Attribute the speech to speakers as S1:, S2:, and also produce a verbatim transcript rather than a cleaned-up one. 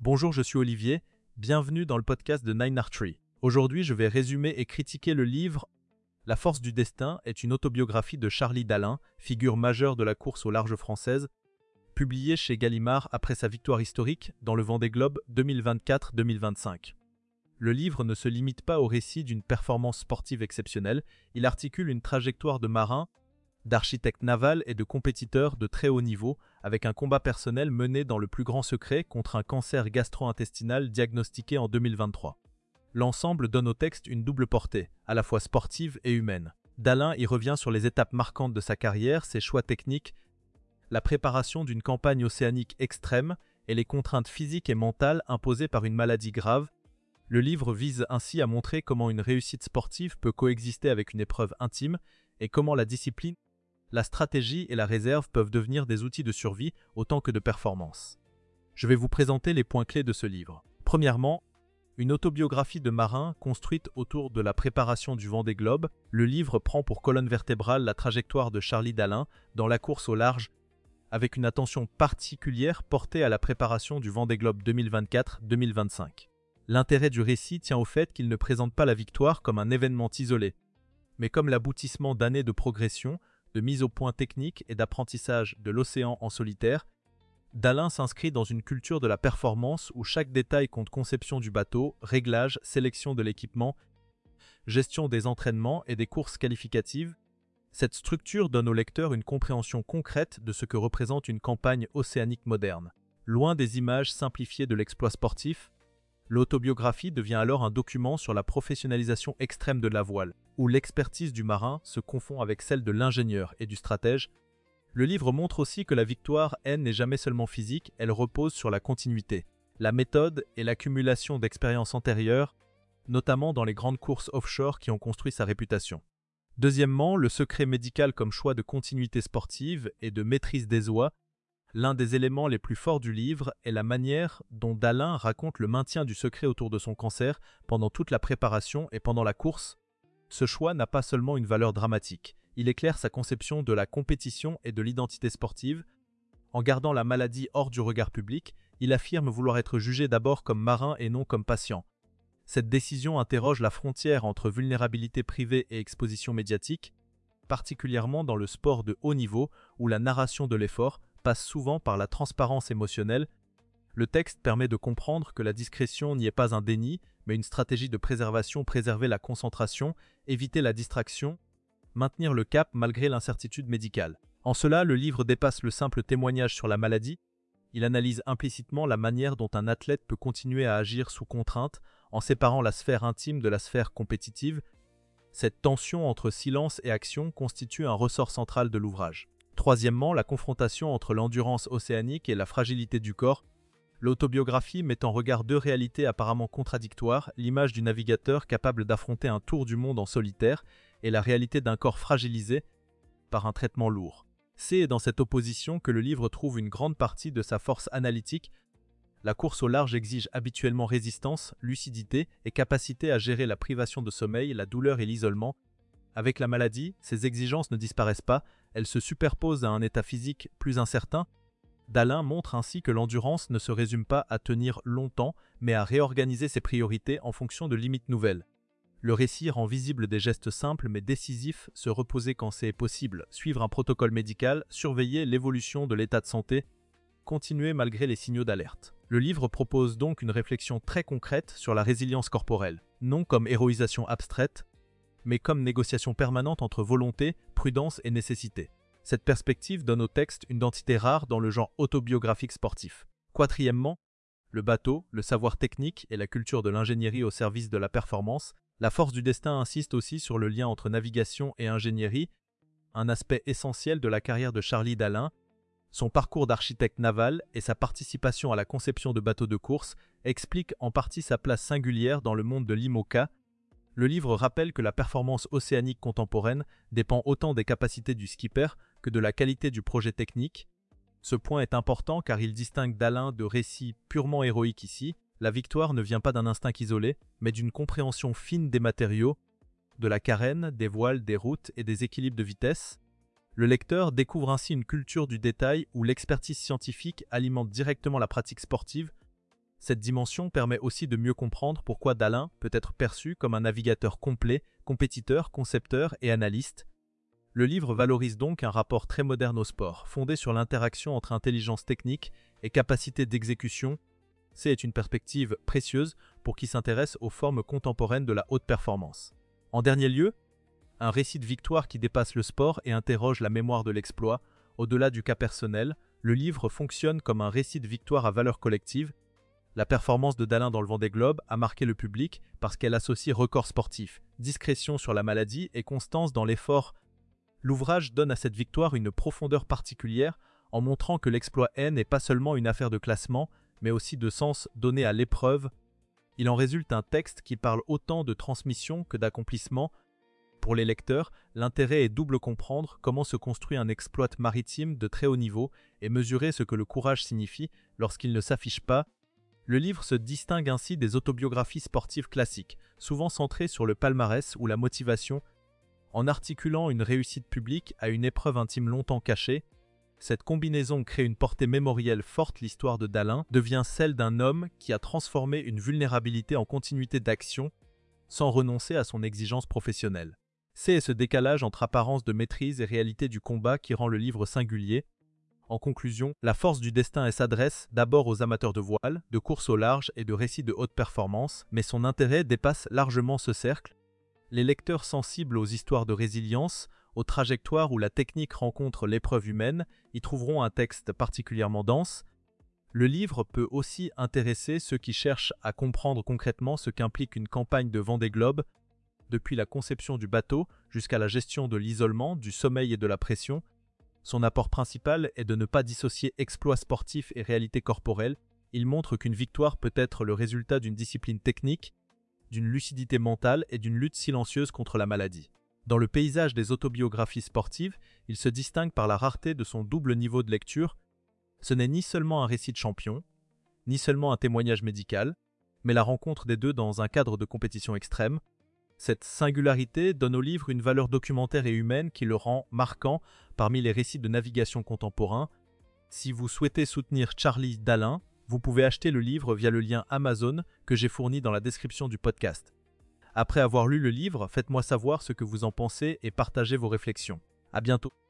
S1: Bonjour, je suis Olivier, bienvenue dans le podcast de Nine Archery. Aujourd'hui, je vais résumer et critiquer le livre « La force du destin » est une autobiographie de Charlie Dalin, figure majeure de la course au large française, publiée chez Gallimard après sa victoire historique dans le Vendée Globe deux mille vingt-quatre deux mille vingt-cinq. Le livre ne se limite pas au récit d'une performance sportive exceptionnelle, il articule une trajectoire de marin, d'architecte naval et de compétiteur de très haut niveau, avec un combat personnel mené dans le plus grand secret contre un cancer gastro-intestinal diagnostiqué en deux mille vingt-trois. L'ensemble donne au texte une double portée, à la fois sportive et humaine. Dalin y revient sur les étapes marquantes de sa carrière, ses choix techniques, la préparation d'une campagne océanique extrême et les contraintes physiques et mentales imposées par une maladie grave. Le livre vise ainsi à montrer comment une réussite sportive peut coexister avec une épreuve intime et comment la discipline, la stratégie et la réserve peuvent devenir des outils de survie autant que de performance. Je vais vous présenter les points clés de ce livre. Premièrement, une autobiographie de marin construite autour de la préparation du Vendée Globe. Le livre prend pour colonne vertébrale la trajectoire de Charlie Dalin dans la course au large, avec une attention particulière portée à la préparation du Vendée Globe deux mille vingt-quatre deux mille vingt-cinq. L'intérêt du récit tient au fait qu'il ne présente pas la victoire comme un événement isolé, mais comme l'aboutissement d'années de progression, de mise au point technique et d'apprentissage de l'océan en solitaire. Dalin s'inscrit dans une culture de la performance où chaque détail compte: conception du bateau, réglage, sélection de l'équipement, gestion des entraînements et des courses qualificatives. Cette structure donne au lecteur une compréhension concrète de ce que représente une campagne océanique moderne. Loin des images simplifiées de l'exploit sportif, l'autobiographie devient alors un document sur la professionnalisation extrême de la voile, où l'expertise du marin se confond avec celle de l'ingénieur et du stratège. Le livre montre aussi que la victoire, elle, n'est jamais seulement physique, elle repose sur la continuité, la méthode et l'accumulation d'expériences antérieures, notamment dans les grandes courses offshore qui ont construit sa réputation. Deuxièmement, le secret médical comme choix de continuité sportive et de maîtrise des oies. L'un des éléments les plus forts du livre est la manière dont Dalin raconte le maintien du secret autour de son cancer pendant toute la préparation et pendant la course. Ce choix n'a pas seulement une valeur dramatique, il éclaire sa conception de la compétition et de l'identité sportive. En gardant la maladie hors du regard public, il affirme vouloir être jugé d'abord comme marin et non comme patient. Cette décision interroge la frontière entre vulnérabilité privée et exposition médiatique, particulièrement dans le sport de haut niveau où la narration de l'effort passe souvent par la transparence émotionnelle. Le texte permet de comprendre que la discrétion n'y est pas un déni, mais une stratégie de préservation: préserver la concentration, éviter la distraction, maintenir le cap malgré l'incertitude médicale. En cela, le livre dépasse le simple témoignage sur la maladie. Il analyse implicitement la manière dont un athlète peut continuer à agir sous contrainte, en séparant la sphère intime de la sphère compétitive. Cette tension entre silence et action constitue un ressort central de l'ouvrage. Troisièmement, la confrontation entre l'endurance océanique et la fragilité du corps. L'autobiographie met en regard deux réalités apparemment contradictoires, l'image du navigateur capable d'affronter un tour du monde en solitaire et la réalité d'un corps fragilisé par un traitement lourd. C'est dans cette opposition que le livre trouve une grande partie de sa force analytique. La course au large exige habituellement résistance, lucidité et capacité à gérer la privation de sommeil, la douleur et l'isolement. Avec la maladie, ces exigences ne disparaissent pas, elles se superposent à un état physique plus incertain. Dalin montre ainsi que l'endurance ne se résume pas à tenir longtemps, mais à réorganiser ses priorités en fonction de limites nouvelles. Le récit rend visible des gestes simples mais décisifs: se reposer quand c'est possible, suivre un protocole médical, surveiller l'évolution de l'état de santé, continuer malgré les signaux d'alerte. Le livre propose donc une réflexion très concrète sur la résilience corporelle, non comme héroïsation abstraite, mais comme négociation permanente entre volonté, prudence et nécessité. Cette perspective donne au texte une densité rare dans le genre autobiographique sportif. Quatrièmement, le bateau, le savoir technique et la culture de l'ingénierie au service de la performance. La force du destin insiste aussi sur le lien entre navigation et ingénierie, un aspect essentiel de la carrière de Charlie Dalin. Son parcours d'architecte naval et sa participation à la conception de bateaux de course expliquent en partie sa place singulière dans le monde de l'IMOCA. Le livre rappelle que la performance océanique contemporaine dépend autant des capacités du skipper que de la qualité du projet technique. Ce point est important car il distingue Dalin de récits purement héroïques ici. La victoire ne vient pas d'un instinct isolé, mais d'une compréhension fine des matériaux, de la carène, des voiles, des routes et des équilibres de vitesse. Le lecteur découvre ainsi une culture du détail où l'expertise scientifique alimente directement la pratique sportive. Cette dimension permet aussi de mieux comprendre pourquoi Dalin peut être perçu comme un navigateur complet, compétiteur, concepteur et analyste. Le livre valorise donc un rapport très moderne au sport, fondé sur l'interaction entre intelligence technique et capacité d'exécution. C'est une perspective précieuse pour qui s'intéresse aux formes contemporaines de la haute performance. En dernier lieu, un récit de victoire qui dépasse le sport et interroge la mémoire de l'exploit. Au-delà du cas personnel, le livre fonctionne comme un récit de victoire à valeur collective. La performance de Dalin dans le Vendée Globe a marqué le public parce qu'elle associe record sportif, discrétion sur la maladie et constance dans l'effort. L'ouvrage donne à cette victoire une profondeur particulière en montrant que l'exploit N n'est pas seulement une affaire de classement, mais aussi de sens donné à l'épreuve. Il en résulte un texte qui parle autant de transmission que d'accomplissement. Pour les lecteurs, l'intérêt est double: comprendre comment se construit un exploit maritime de très haut niveau et mesurer ce que le courage signifie lorsqu'il ne s'affiche pas. Le livre se distingue ainsi des autobiographies sportives classiques, souvent centrées sur le palmarès ou la motivation, en articulant une réussite publique à une épreuve intime longtemps cachée. Cette combinaison crée une portée mémorielle forte. L'histoire de Dalin devient celle d'un homme qui a transformé une vulnérabilité en continuité d'action sans renoncer à son exigence professionnelle. C'est ce décalage entre apparence de maîtrise et réalité du combat qui rend le livre singulier. En conclusion, La force du destin s'adresse d'abord aux amateurs de voile, de course au large et de récits de haute performance, mais son intérêt dépasse largement ce cercle. Les lecteurs sensibles aux histoires de résilience, aux trajectoires où la technique rencontre l'épreuve humaine, y trouveront un texte particulièrement dense. Le livre peut aussi intéresser ceux qui cherchent à comprendre concrètement ce qu'implique une campagne de Vendée Globe, depuis la conception du bateau jusqu'à la gestion de l'isolement, du sommeil et de la pression. Son apport principal est de ne pas dissocier exploit sportif et réalité corporelle. Il montre qu'une victoire peut être le résultat d'une discipline technique, d'une lucidité mentale et d'une lutte silencieuse contre la maladie. Dans le paysage des autobiographies sportives, il se distingue par la rareté de son double niveau de lecture. Ce n'est ni seulement un récit de champion, ni seulement un témoignage médical, mais la rencontre des deux dans un cadre de compétition extrême. Cette singularité donne au livre une valeur documentaire et humaine qui le rend marquant parmi les récits de navigation contemporains. Si vous souhaitez soutenir Charlie Dalin, vous pouvez acheter le livre via le lien Amazon que j'ai fourni dans la description du podcast. Après avoir lu le livre, faites-moi savoir ce que vous en pensez et partagez vos réflexions. À bientôt.